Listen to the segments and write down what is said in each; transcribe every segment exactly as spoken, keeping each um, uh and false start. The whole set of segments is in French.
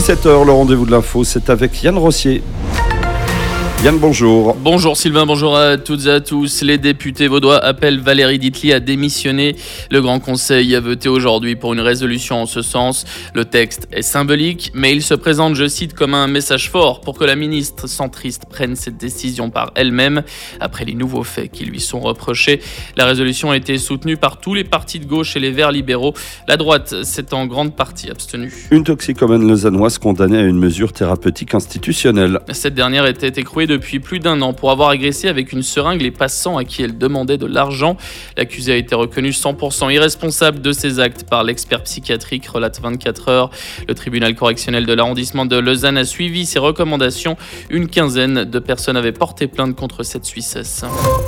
dix-sept heures, le rendez-vous de l'info, c'est avec Yann Rossier. Yann, bonjour. Bonjour Sylvain, bonjour à toutes et à tous. Les députés vaudois appellent Valérie Ditely à démissionner. Le Grand Conseil a voté aujourd'hui pour une résolution en ce sens. Le texte est symbolique, mais il se présente, je cite, comme un message fort pour que la ministre centriste prenne cette décision par elle-même. Après les nouveaux faits qui lui sont reprochés, la résolution a été soutenue par tous les partis de gauche et les Verts libéraux. La droite s'est en grande partie abstenue. Une toxicomane lausannoise condamnée à une mesure thérapeutique institutionnelle. Cette dernière était écrouée depuis plus d'un an pour avoir agressé avec une seringue les passants à qui elle demandait de l'argent. L'accusé a été reconnu cent pour cent irresponsable de ses actes par l'expert psychiatrique, relate vingt-quatre heures. Le tribunal correctionnel de l'arrondissement de Lausanne a suivi ses recommandations. Une quinzaine de personnes avaient porté plainte contre cette Suissesse.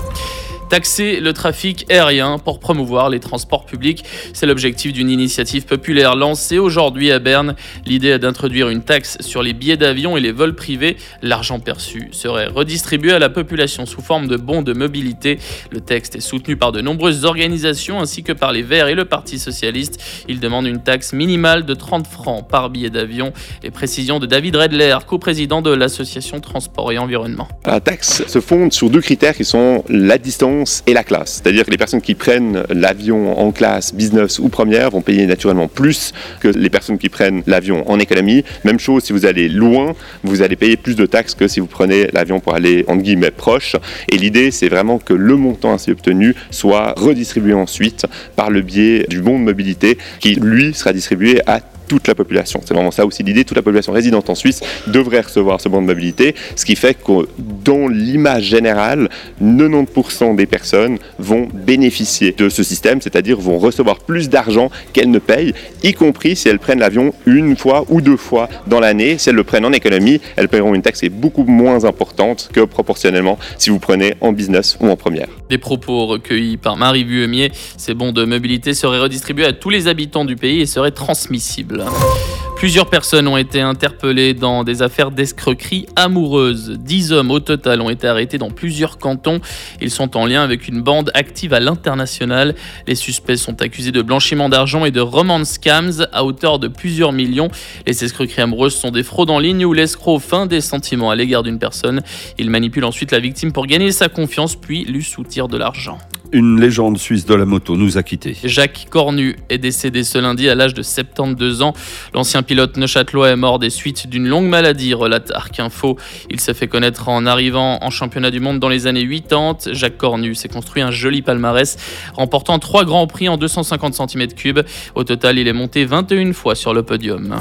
Taxer le trafic aérien pour promouvoir les transports publics, c'est l'objectif d'une initiative populaire lancée aujourd'hui à Berne. L'idée est d'introduire une taxe sur les billets d'avion et les vols privés. L'argent perçu serait redistribué à la population sous forme de bons de mobilité. Le texte est soutenu par de nombreuses organisations ainsi que par les Verts et le Parti socialiste. Il demande une taxe minimale de trente francs par billet d'avion. Les précisions de David Redler, coprésident de l'association Transport et Environnement. La taxe se fonde sur deux critères qui sont la distance et la classe. C'est-à-dire que les personnes qui prennent l'avion en classe business ou première vont payer naturellement plus que les personnes qui prennent l'avion en économie. Même chose, si vous allez loin, vous allez payer plus de taxes que si vous prenez l'avion pour aller, entre guillemets, proche. Et l'idée, c'est vraiment que le montant ainsi obtenu soit redistribué ensuite par le biais du bon de mobilité qui, lui, sera distribué à toute la population. C'est vraiment ça aussi l'idée. Toute la population résidente en Suisse devrait recevoir ce bon de mobilité, ce qui fait que dans l'image générale, quatre-vingt-dix pour cent des personnes vont bénéficier de ce système, c'est-à-dire vont recevoir plus d'argent qu'elles ne payent, y compris si elles prennent l'avion une fois ou deux fois dans l'année. Si elles le prennent en économie, elles paieront une taxe qui est beaucoup moins importante que proportionnellement si vous prenez en business ou en première. Des propos recueillis par Marie Vuemier. Ces bons de mobilité seraient redistribués à tous les habitants du pays et seraient transmissibles. Plusieurs personnes ont été interpellées dans des affaires d'escroquerie amoureuse. Dix hommes au total ont été arrêtés dans plusieurs cantons. Ils sont en lien avec une bande active à l'international. Les suspects sont accusés de blanchiment d'argent et de romance scams à hauteur de plusieurs millions. Les escroqueries amoureuses sont des fraudes en ligne où l'escroc feint des sentiments à l'égard d'une personne. Il manipule ensuite la victime pour gagner sa confiance puis lui soutire de l'argent. Une légende suisse de la moto nous a quittés. Jacques Cornu est décédé ce lundi à l'âge de soixante-douze ans. L'ancien pilote neuchâtelois est mort des suites d'une longue maladie, relate Arc Info. Il s'est fait connaître en arrivant en championnat du monde dans les années quatre-vingt-dix. Jacques Cornu s'est construit un joli palmarès, remportant trois grands prix en deux cent cinquante centimètres cubes. Au total, il est monté vingt et une fois sur le podium.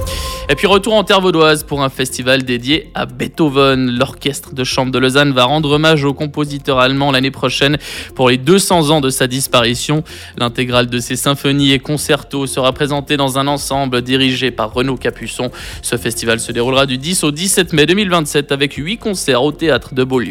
Et puis retour en terre vaudoise pour un festival dédié à Beethoven. L'orchestre de chambre de Lausanne va rendre hommage au compositeur allemand l'année prochaine pour les deux cents ans de sa disparition. L'intégrale de ses symphonies et concertos sera présentée dans un ensemble dirigé par Renaud Capuçon. Ce festival se déroulera du dix au dix-sept mai deux mille vingt-sept avec huit concerts au théâtre de Beaulieu.